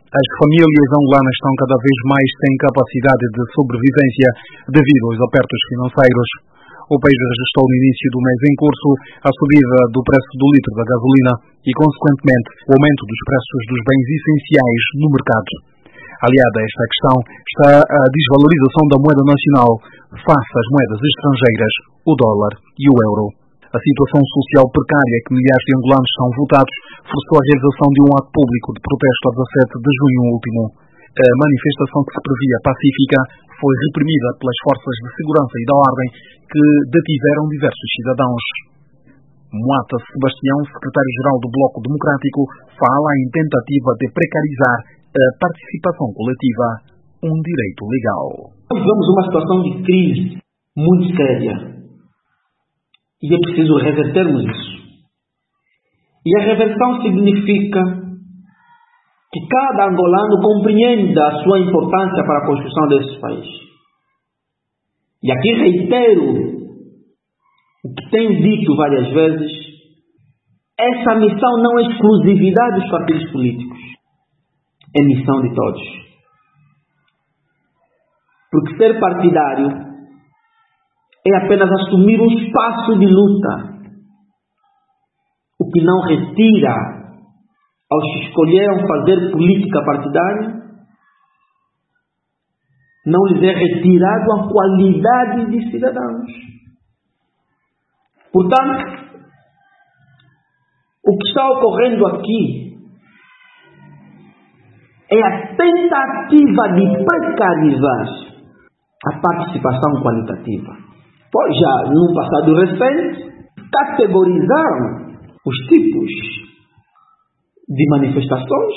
As famílias angolanas estão cada vez mais sem capacidade de sobrevivência devido aos apertos financeiros. O país registrou no início do mês em curso a subida do preço do litro da gasolina e, consequentemente, o aumento dos preços dos bens essenciais no mercado. Aliada a esta questão está a desvalorização da moeda nacional face às moedas estrangeiras, o dólar e o euro. A situação social precária que milhares de angolanos são votados forçou a realização de um ato público de protesto a 17 de junho último. A manifestação, que se previa pacífica, foi reprimida pelas forças de segurança e da ordem que detiveram diversos cidadãos. Moata Sebastião, secretário-geral do Bloco Democrático, fala em tentativa de precarizar a participação coletiva, um direito legal. Nós vivemos uma situação de crise muito séria e é preciso revertermos isso. E a reversão significa que cada angolano compreenda a sua importância para a construção desse país. E aqui reitero o que tenho dito várias vezes: essa missão não é exclusividade dos partidos políticos, é missão de todos. Porque ser partidário é apenas assumir um espaço de luta, o que não retira aos que escolheram fazer política partidária, não lhes é retirado a qualidade de cidadãos. Portanto, o que está ocorrendo aqui é a tentativa de precarizar a participação qualitativa. Pois já, num passado recente, categorizaram os tipos de manifestações,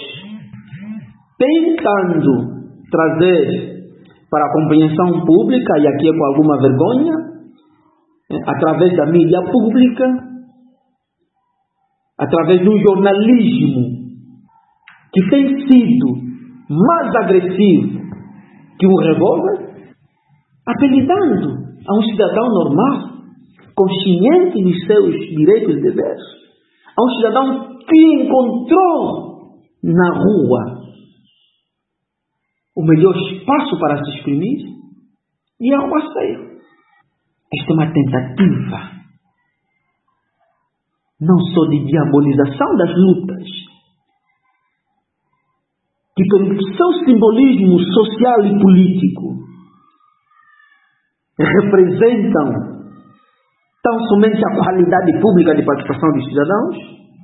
tentando trazer para a compreensão pública, e aqui é com alguma vergonha, através da mídia pública, através de um jornalismo que tem sido mais agressivo que um revólver, apelidando a um cidadão normal, consciente dos seus direitos e deveres, a um cidadão que encontrou na rua o melhor espaço para se exprimir, e é um asseio. Esta é uma tentativa não só de diabolização das lutas, que pelo seu simbolismo social e político representam tão somente a qualidade pública de participação dos cidadãos,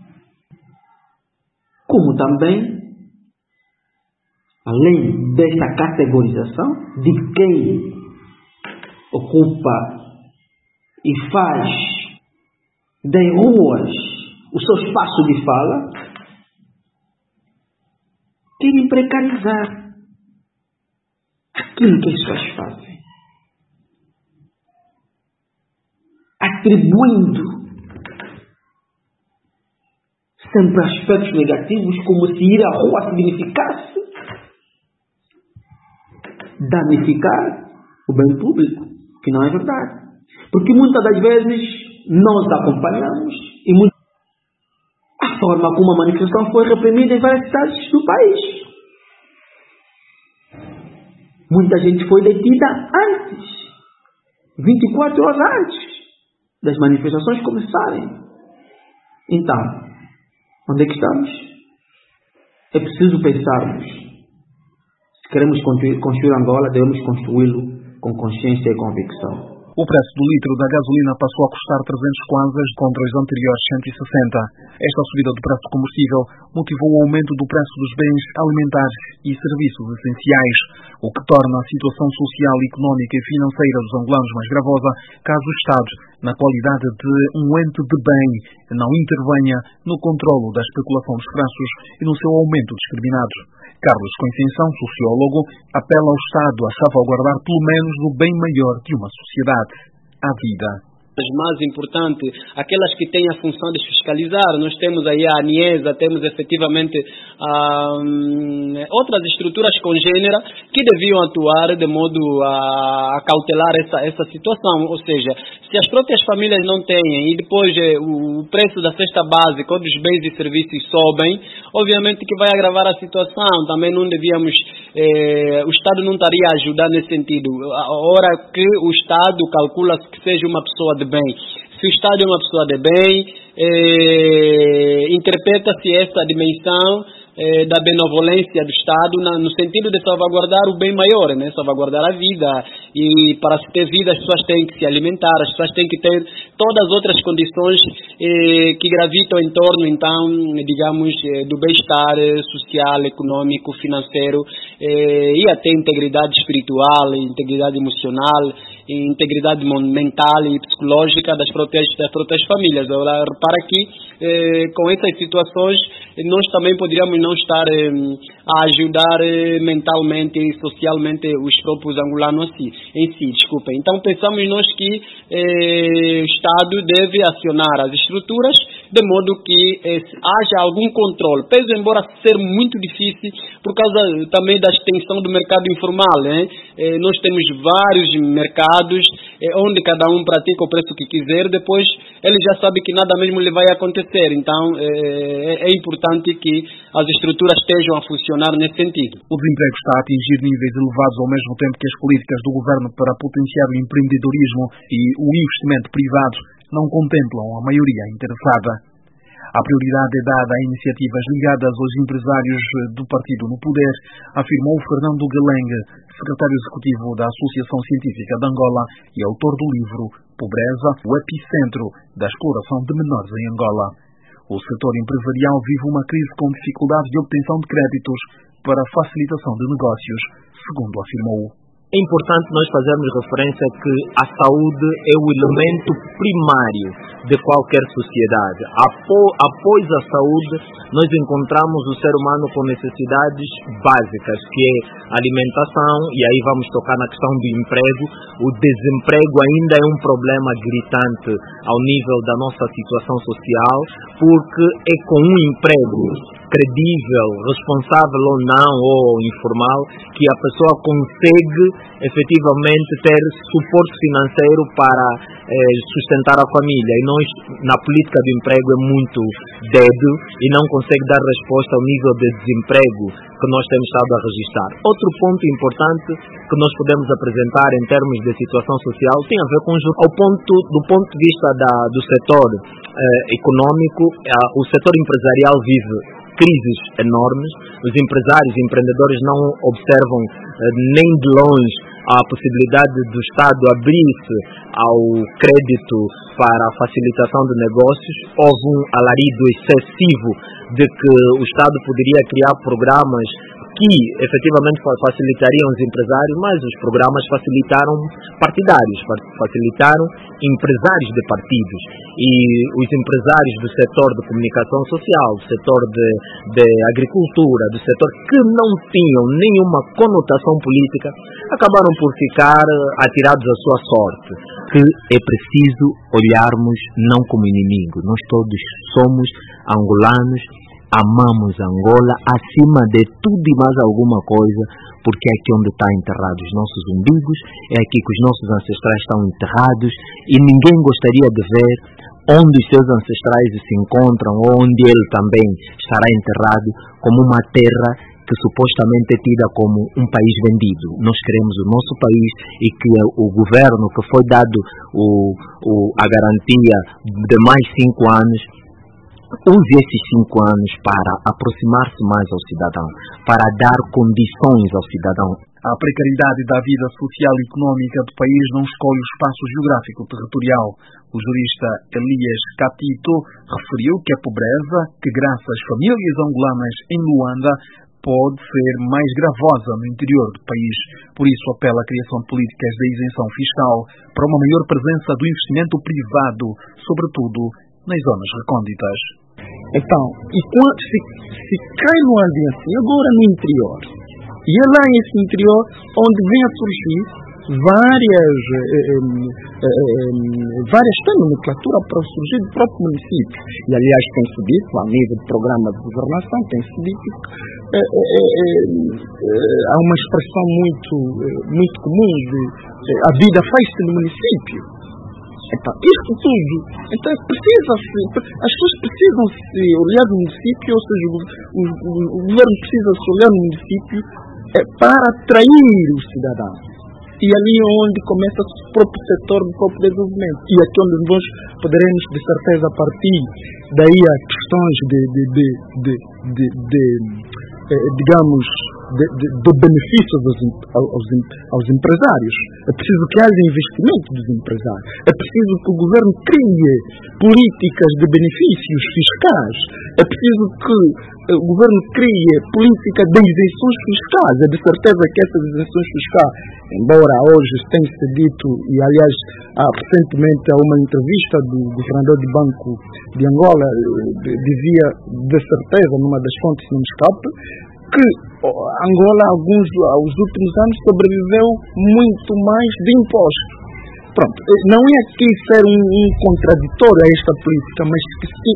como também, além desta categorização de quem ocupa e faz das ruas o seu espaço de fala, querem precarizar aquilo que as pessoas fazem, atribuindo sempre aspectos negativos, como se ir à rua significasse danificar o bem público, que não é verdade. Porque muitas das vezes nós acompanhamos e a forma como a manifestação foi reprimida em várias cidades do país. Muita gente foi detida antes, 24 horas antes das manifestações começarem. Então, onde é que estamos? É preciso pensarmos. Se queremos construir Angola, devemos construí-lo com consciência e convicção. O preço do litro da gasolina passou a custar 300 kwanzas contra os anteriores 160. Esta subida do preço do combustível motivou o aumento do preço dos bens alimentares e serviços essenciais, o que torna a situação social, económica e financeira dos angolanos mais gravosa, caso o Estado, na qualidade de um ente de bem, não intervenha no controlo da especulação dos preços e no seu aumento discriminado. Carlos Conceição, sociólogo, apela ao Estado a salvaguardar pelo menos o bem maior de uma sociedade, a vida. As mais importantes, aquelas que têm a função de fiscalizar. Nós temos aí a ANIESA, temos efetivamente outras estruturas congêneras que deviam atuar de modo a cautelar essa situação. Ou seja, se as próprias famílias não têm e depois o preço da cesta básica ou dos bens e serviços sobem, obviamente que vai agravar a situação. Também não devíamos, o Estado não estaria a ajudar nesse sentido. A hora que o Estado calcula que seja uma pessoa de bem. Se o Estado é uma pessoa de bem, interpreta-se essa dimensão da benevolência do Estado no sentido de salvaguardar o bem maior, né? Salvaguardar a vida. E para se ter vida, as pessoas têm que se alimentar, as pessoas têm que ter todas as outras condições que gravitam em torno, então, digamos, do bem-estar social, econômico, financeiro, e até integridade espiritual, integridade emocional, integridade mental e psicológica das próprias famílias. Agora, repara que com essas situações nós também poderíamos não estar a ajudar mentalmente e socialmente os próprios angolanos em si. Então pensamos nós que o Estado deve acionar as estruturas de modo que haja algum controle, pese embora ser muito difícil por causa também da extensão do mercado informal, né? Nós temos vários mercados onde cada um pratica o preço que quiser, depois ele já sabe que nada mesmo lhe vai acontecer. Então é importante que as estruturas estejam a funcionar nesse sentido. O desemprego está a atingir níveis elevados ao mesmo tempo que as políticas do governo para potenciar o empreendedorismo e o investimento privado não contemplam a maioria interessada. A prioridade é dada a iniciativas ligadas aos empresários do partido no poder, afirmou Fernando Galengue, secretário executivo da Associação Científica de Angola e autor do livro Pobreza, o epicentro da exploração de menores em Angola. O setor empresarial vive uma crise com dificuldades de obtenção de créditos para facilitação de negócios, segundo afirmou. É importante nós fazermos referência que a saúde é o elemento primário de qualquer sociedade. Após a saúde, nós encontramos o ser humano com necessidades básicas, que é alimentação, e aí vamos tocar na questão do emprego. O desemprego ainda é um problema gritante ao nível da nossa situação social, porque é com um emprego credível, responsável ou não, ou informal, que a pessoa consegue efetivamente ter suporte financeiro para sustentar a família. E nós, na política do emprego, é muito débil e não consegue dar resposta ao nível de desemprego que nós temos estado a registrar. Outro ponto importante que nós podemos apresentar em termos de situação social tem a ver com do ponto de vista do setor econômico. O setor empresarial vive crises enormes. Os empresários e empreendedores não observam nem de longe a possibilidade do Estado abrir-se ao crédito para a facilitação de negócios. Houve um alarido excessivo de que o Estado poderia criar programas que efetivamente facilitariam os empresários, mas os programas facilitaram partidários, facilitaram empresários de partidos. E os empresários do setor de comunicação social, do setor de agricultura, do setor que não tinham nenhuma conotação política, acabaram por ficar atirados à sua sorte. Que é preciso olharmos não como inimigo. Nós todos somos angolanos, amamos Angola acima de tudo e mais alguma coisa, porque é aqui onde está enterrados os nossos umbigos, é aqui que os nossos ancestrais estão enterrados, e ninguém gostaria de ver onde os seus ancestrais se encontram, ou onde ele também estará enterrado, como uma terra que supostamente é tida como um país vendido. Nós queremos o nosso país e que o governo que foi dado a garantia de mais 5 anos, use esses 5 anos para aproximar-se mais ao cidadão, para dar condições ao cidadão. A precariedade da vida social e económica do país não escolhe o espaço geográfico territorial. O jurista Elias Catito referiu que a pobreza, que graças às famílias angolanas em Luanda, pode ser mais gravosa no interior do país. Por isso, apela à criação de políticas de isenção fiscal para uma maior presença do investimento privado, sobretudo nas zonas recônditas. Então, e quando se cai no ambiente, agora no interior, e é lá nesse interior onde vem a surgir várias nomenclatura para surgir do próprio município. E, aliás, tem-se dito, a nível de programa de governação, tem-se dito que há uma expressão muito comum de a vida faz-se no município. Então, isto tudo, então as pessoas precisam se olhar no município, ou seja, o governo precisa se olhar no município para atrair o cidadão. E ali é onde começa o próprio setor do próprio desenvolvimento. E aqui onde nós poderemos, de certeza, partir daí a questões de benefícios aos empresários. É preciso que haja investimento dos empresários. É preciso que o governo crie políticas de benefícios fiscais. É preciso que o governo crie política de isenções fiscais. É de certeza que essas isenções fiscais, embora hoje tenha-se dito, e aliás recentemente há uma entrevista do governador do Banco de Angola, dizia de certeza, numa das fontes não me escape, que Angola, aos últimos anos, sobreviveu muito mais de impostos. Pronto, não é aqui ser um contraditório a esta política, mas que se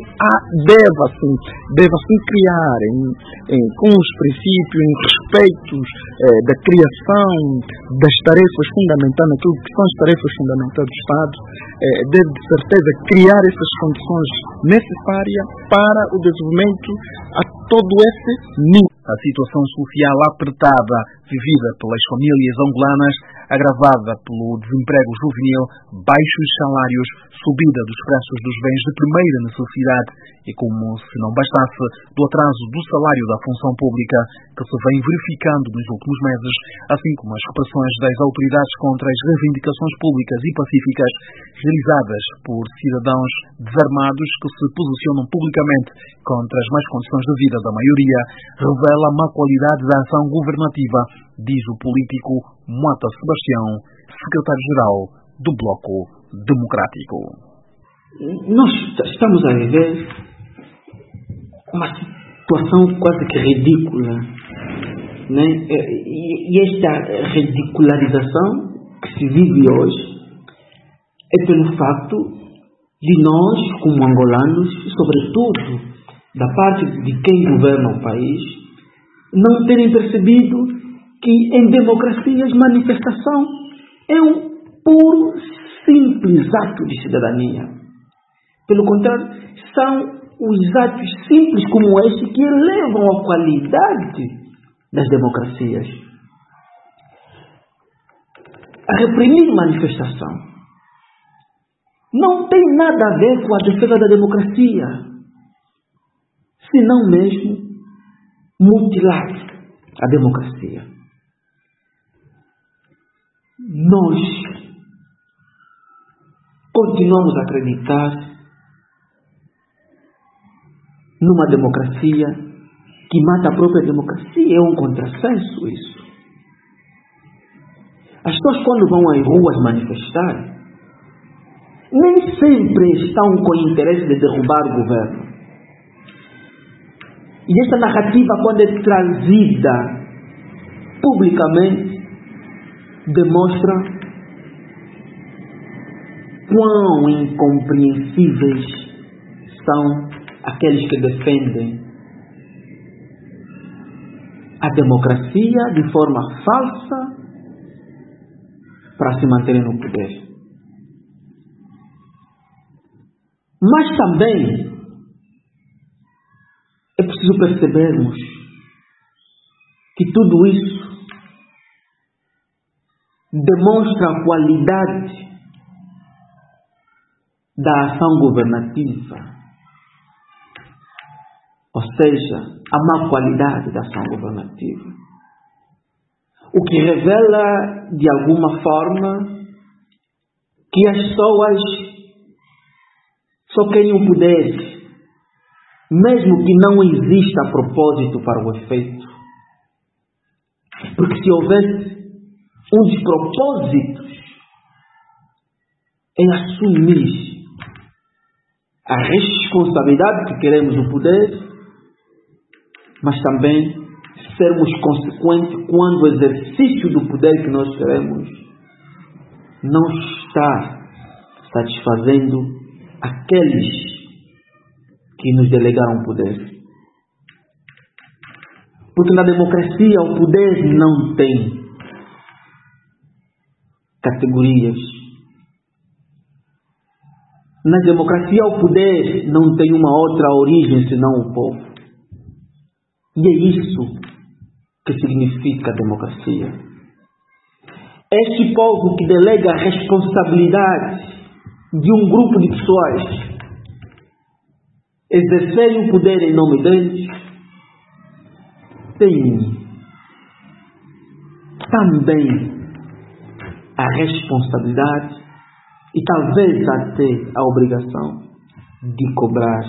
deve criar com os princípios, em respeitos da criação das tarefas fundamentais, naquilo que são as tarefas fundamentais do Estado, deve de certeza criar essas condições necessárias para o desenvolvimento a todo esse nível. A situação social apertada vivida pelas famílias angolanas, agravada pelo desemprego juvenil, baixos salários, subida dos preços dos bens de primeira necessidade e, como se não bastasse, do atraso do salário da função pública que se vem verificando nos últimos meses, assim como as repressões das autoridades contra as reivindicações públicas e pacíficas realizadas por cidadãos desarmados que se posicionam publicamente contra as más condições de vida da maioria, revela a má qualidade da ação governativa, diz o político Mota Sebastião, secretário-geral do Bloco Democrático. Nós estamos a viver uma situação quase que ridícula, né? E esta ridicularização que se vive hoje é pelo facto de nós, como angolanos, sobretudo da parte de quem governa o país, não terem percebido que em democracias manifestação é um puro, simples ato de cidadania. Pelo contrário, são os atos simples como este que elevam a qualidade das democracias. A reprimir manifestação não tem nada a ver com a defesa da democracia, senão mesmo mutilar a democracia. Nós continuamos a acreditar numa democracia que mata a própria democracia. É um contrassenso isso. As pessoas, quando vão às ruas manifestar, nem sempre estão com o interesse de derrubar o governo. E esta narrativa, quando é trazida publicamente, demonstra quão incompreensíveis são aqueles que defendem a democracia de forma falsa para se manterem no poder. Mas também é preciso percebermos que tudo isso demonstra a qualidade da ação governativa, ou seja, a má qualidade da ação governativa. O que revela, de alguma forma, que as pessoas só querem o poder, mesmo que não exista propósito para o efeito. Porque se houvesse um dos propósitos em assumir a responsabilidade que queremos no poder, mas também sermos consequentes quando o exercício do poder que nós queremos não está satisfazendo aqueles que nos delegaram poder. Porque na democracia o poder não tem categorias. Na democracia o poder não tem uma outra origem senão o povo. E é isso que significa a democracia. Este povo que delega a responsabilidade de um grupo de pessoas exercerem o poder em nome deles, tem também a responsabilidade e talvez até a obrigação de cobrar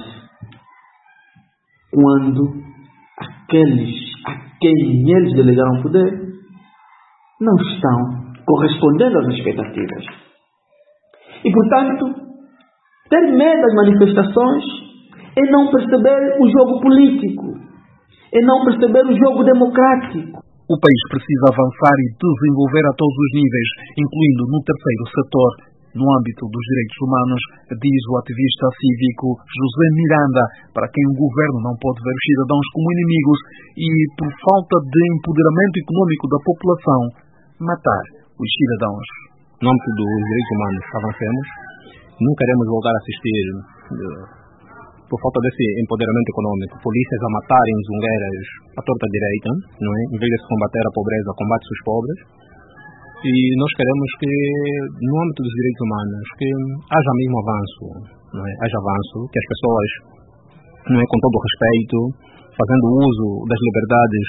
quando aqueles a quem eles delegaram poder não estão correspondendo às expectativas. E, portanto, ter medo das manifestações é não perceber o jogo político, é não perceber o jogo democrático. O país precisa avançar e desenvolver a todos os níveis, incluindo no terceiro setor, no âmbito dos direitos humanos, diz o ativista cívico José Miranda, para quem o governo não pode ver os cidadãos como inimigos e, por falta de empoderamento econômico da população, matar os cidadãos. No âmbito dos direitos humanos, avancemos. Não queremos voltar a assistir, por falta desse empoderamento econômico, polícias a matarem zungueiras à torta direita, não é? Em vez de se combater a pobreza, combate-se os pobres. E nós queremos que, no âmbito dos direitos humanos, que haja mesmo avanço, não é? Haja avanço, que as pessoas, não é, com todo o respeito, fazendo uso das liberdades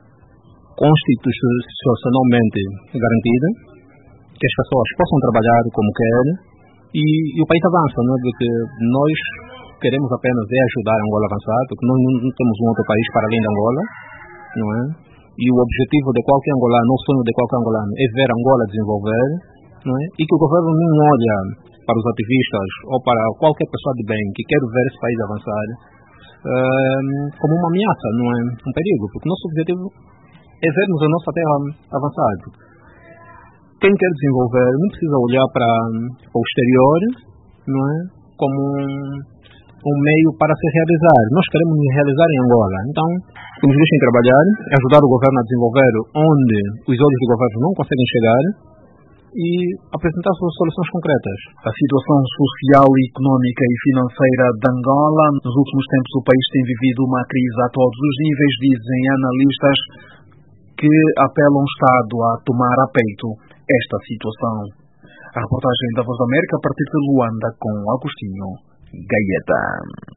constitucionalmente garantidas, que as pessoas possam trabalhar como querem e o país avança, não é? Porque nós queremos apenas ajudar Angola a avançar, porque nós não temos um outro país para além de Angola, não é? E o objetivo de qualquer angolano, o sonho de qualquer angolano é ver Angola desenvolver, não é? E que o governo não olha para os ativistas ou para qualquer pessoa de bem que quer ver esse país avançar como uma ameaça, não é? Um perigo, porque o nosso objetivo é vermos a nossa terra avançar. Quem quer desenvolver não precisa olhar para o exterior, não é? Como um meio para se realizar. Nós queremos nos realizar em Angola. Então, que nos deixem trabalhar, ajudar o governo a desenvolver onde os olhos do governo não conseguem chegar e apresentar soluções concretas. A situação social, económica e financeira de Angola, nos últimos tempos o país tem vivido uma crise a todos os níveis, dizem analistas que apelam o Estado a tomar a peito esta situação. A reportagem da Voz da América a partir de Luanda com Agostinho Gaeta.